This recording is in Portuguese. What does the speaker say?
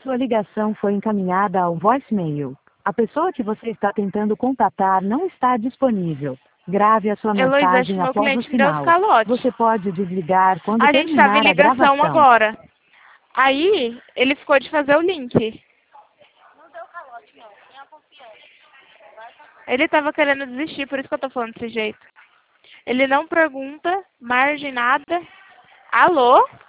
Sua ligação foi encaminhada ao voicemail. A pessoa que você está tentando contatar não está disponível. Grave a sua Heloísa, acho que mensagem meu após o cliente me deu os sinal. calote. Você pode desligar quando A gente estava terminar em a ligação gravação. agora. Aí, ele ficou de fazer o link. Ele estava querendo desistir, por isso que eu tô falando desse jeito. Ele não pergunta, margem, nada. Alô?